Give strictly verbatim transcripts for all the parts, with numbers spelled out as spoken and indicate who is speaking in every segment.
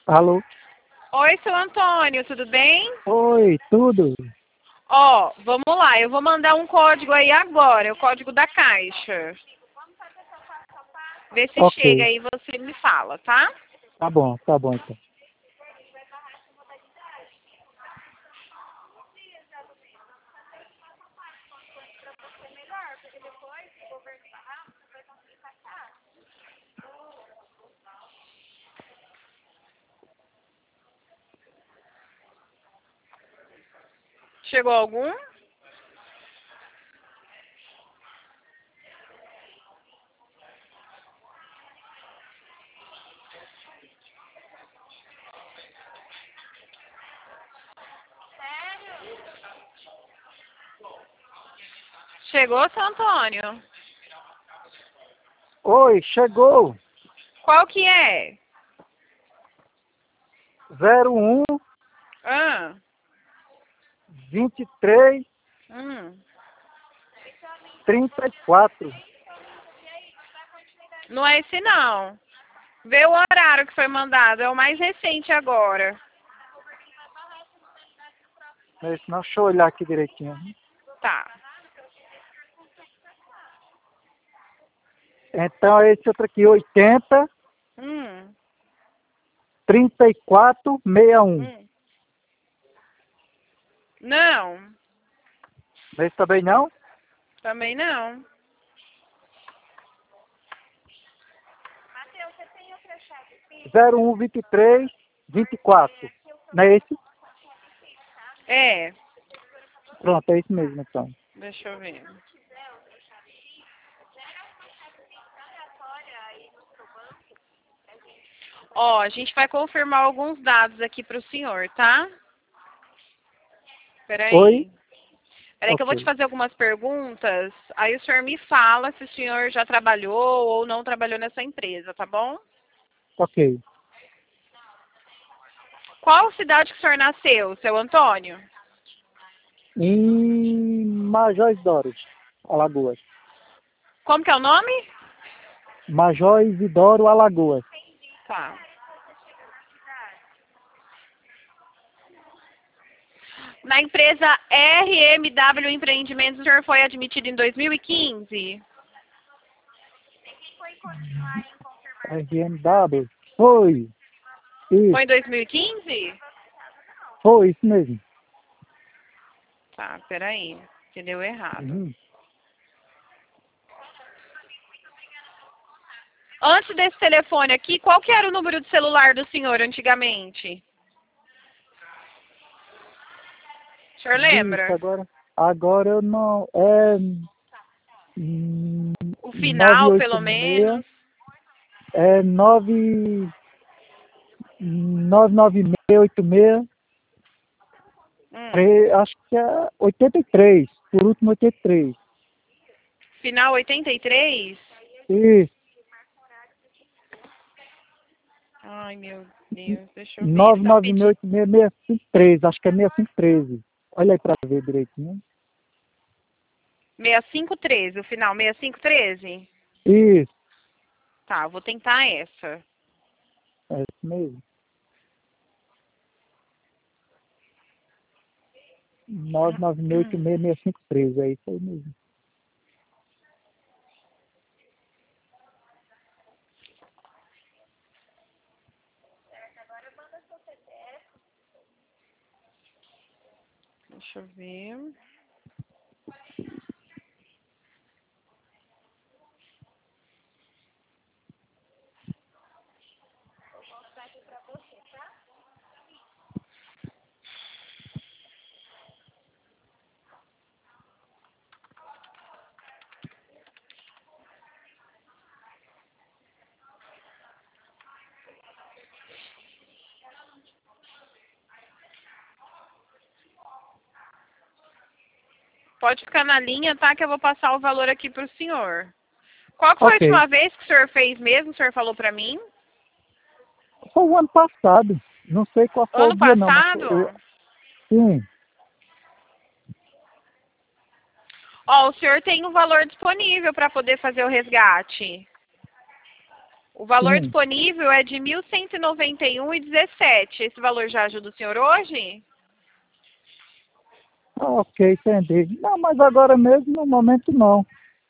Speaker 1: Alô?
Speaker 2: Oi, seu Antônio, tudo bem?
Speaker 1: Oi, tudo?
Speaker 2: Ó, vamos lá, eu vou mandar um código aí agora, o código da Caixa. Vê se chega
Speaker 1: Ok,
Speaker 2: aí e você me fala, tá?
Speaker 1: tá bom, tá bom então.
Speaker 2: Chegou algum? Chegou, seu Antônio?
Speaker 1: Oi, chegou.
Speaker 2: Qual que é?
Speaker 1: zero um
Speaker 2: Ah,
Speaker 1: vinte e três
Speaker 2: hum.
Speaker 1: trinta e quatro.
Speaker 2: Não é esse não. Vê o horário que foi mandado, é o mais recente agora.
Speaker 1: Mas não, deixa eu olhar aqui direitinho.
Speaker 2: Tá.
Speaker 1: Então esse outro aqui, oitenta
Speaker 2: Hum,
Speaker 1: trinta e quatro sessenta e um.
Speaker 2: hum. Não,
Speaker 1: Esse também não?
Speaker 2: também não.
Speaker 1: zero um vinte e três vinte e quatro. Não é esse?
Speaker 2: É,
Speaker 1: Pronto, é esse mesmo então.
Speaker 2: deixa eu ver. Ó, a gente vai confirmar alguns dados aqui para o senhor, tá?
Speaker 1: Oi?
Speaker 2: Peraí. Peraí que eu vou te
Speaker 1: Ok.
Speaker 2: fazer algumas perguntas. Aí o senhor me fala se o senhor já trabalhou ou não trabalhou nessa empresa, tá bom?
Speaker 1: Ok.
Speaker 2: Qual cidade que o senhor nasceu, seu Antônio?
Speaker 1: Em Major Isidoro, Alagoas.
Speaker 2: Como que é o nome?
Speaker 1: Major Isidoro, Alagoas.
Speaker 2: Tá. Na empresa R M W Empreendimentos, o senhor foi admitido em dois mil e quinze?
Speaker 1: R M W. Foi.
Speaker 2: Foi
Speaker 1: Isso.
Speaker 2: em dois mil e quinze?
Speaker 1: Foi, isso mesmo.
Speaker 2: Tá, peraí, que deu errado.
Speaker 1: Uhum.
Speaker 2: Antes desse telefone aqui, qual que era o número de celular do senhor antigamente? O senhor
Speaker 1: Vixe,
Speaker 2: lembra?
Speaker 1: agora. Agora eu não. É. hum,
Speaker 2: O final, pelo
Speaker 1: novecentos e oitenta e seis.
Speaker 2: menos.
Speaker 1: É nove. nove nove seis oito seis.
Speaker 2: Hum.
Speaker 1: tre- Acho que é oitenta e três. Por último, oitenta e três.
Speaker 2: Final oitenta e três?
Speaker 1: Isso.
Speaker 2: Ai, meu Deus, deixa eu ver. Ele
Speaker 1: nove
Speaker 2: tá
Speaker 1: nove seis
Speaker 2: pedindo.
Speaker 1: oito seis seis cinco três. Acho que é sessenta e cinco treze. Olha aí pra ver direitinho.
Speaker 2: sessenta e cinco treze, o final sessenta e cinco treze?
Speaker 1: Isso.
Speaker 2: Tá, eu vou tentar essa.
Speaker 1: É isso mesmo. nove nove seis oito seis seis cinco três. É isso aí mesmo.
Speaker 2: Deixa eu ver. Pode ficar na linha, tá? Que eu vou passar o valor aqui pro senhor. Qual que foi a
Speaker 1: Ok.
Speaker 2: última vez que o senhor fez mesmo? O senhor falou pra mim?
Speaker 1: Foi o ano passado. Não sei qual foi o
Speaker 2: Ano
Speaker 1: dia não, mas foi,
Speaker 2: passado?
Speaker 1: eu, sim.
Speaker 2: Ó, o senhor tem um valor disponível para poder fazer o resgate. O valor
Speaker 1: Sim.
Speaker 2: disponível é de mil cento e noventa e um reais e dezessete. Esse valor já ajuda o senhor hoje?
Speaker 1: Ah, ok, entendi. Não, mas agora mesmo, no momento, não.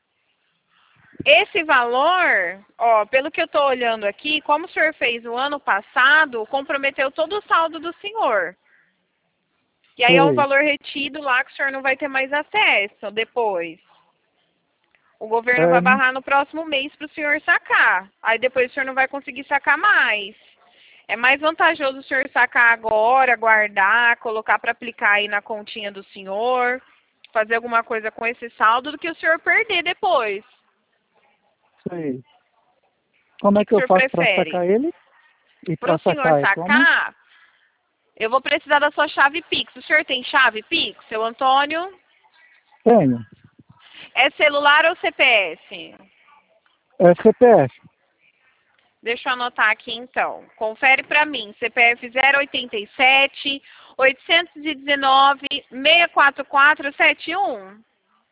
Speaker 2: Esse valor, ó, pelo que eu estou olhando aqui, como o senhor fez o ano passado, comprometeu todo o saldo do senhor. E aí é um
Speaker 1: Sei,
Speaker 2: valor retido lá que o senhor não vai ter mais acesso depois. O governo
Speaker 1: é,
Speaker 2: vai barrar no próximo mês para o senhor sacar. Aí depois o senhor não vai conseguir sacar mais. É mais vantajoso o senhor sacar agora, guardar, colocar para aplicar aí na continha do senhor, fazer alguma coisa com esse saldo, do que o senhor perder depois.
Speaker 1: sei.
Speaker 2: O
Speaker 1: Como
Speaker 2: que,
Speaker 1: é
Speaker 2: que
Speaker 1: que
Speaker 2: o
Speaker 1: eu
Speaker 2: senhor
Speaker 1: faço para
Speaker 2: prefere?
Speaker 1: sacar ele? E
Speaker 2: Para
Speaker 1: para
Speaker 2: o senhor
Speaker 1: sacar é como?
Speaker 2: sacar, eu vou precisar da sua chave Pix. O senhor tem chave Pix, seu Antônio?
Speaker 1: Tenho.
Speaker 2: É celular ou C P F?
Speaker 1: É C P F.
Speaker 2: Deixa eu anotar aqui então. Confere para mim. C P F zero oitenta e sete, oitocentos e dezenove, seiscentos e quarenta e quatro, setenta e um.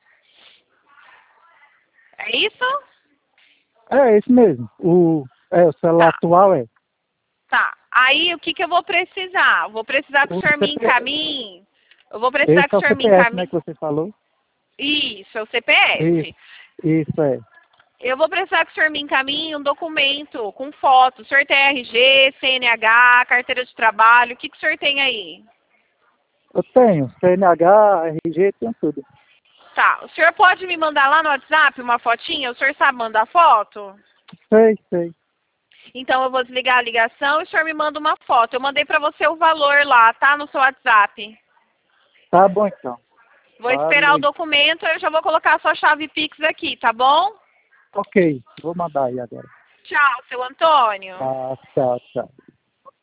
Speaker 2: É isso?
Speaker 1: É esse mesmo. O, é, o celular
Speaker 2: Tá,
Speaker 1: atual é.
Speaker 2: tá. Aí o que, que eu vou precisar? Eu vou precisar que o
Speaker 1: O
Speaker 2: senhor me
Speaker 1: C P,
Speaker 2: encaminhe. Eu vou precisar
Speaker 1: esse
Speaker 2: que
Speaker 1: é
Speaker 2: o
Speaker 1: o
Speaker 2: senhor me
Speaker 1: C P F, né,
Speaker 2: encaminhe.
Speaker 1: que você falou?
Speaker 2: Isso, é o C P
Speaker 1: Isso,
Speaker 2: F.
Speaker 1: isso é.
Speaker 2: Eu vou precisar que o senhor me encaminhe um documento com foto. O senhor tem R G, C N H, carteira de trabalho. O que, que o senhor tem aí?
Speaker 1: Eu tenho C N H, R G, tenho tudo.
Speaker 2: Tá. O senhor pode me mandar lá no WhatsApp uma fotinha? O senhor sabe mandar foto?
Speaker 1: Sei, sei.
Speaker 2: Então eu vou desligar a ligação e o senhor me manda uma foto. Eu mandei pra você o valor lá, tá? No seu WhatsApp.
Speaker 1: Tá bom então.
Speaker 2: Vou esperar o
Speaker 1: Valeu.
Speaker 2: documento, eu já vou colocar a sua chave Pix aqui, tá bom?
Speaker 1: Ok, vou mandar aí agora.
Speaker 2: Tchau, seu Antônio.
Speaker 1: Ah, tchau, tchau.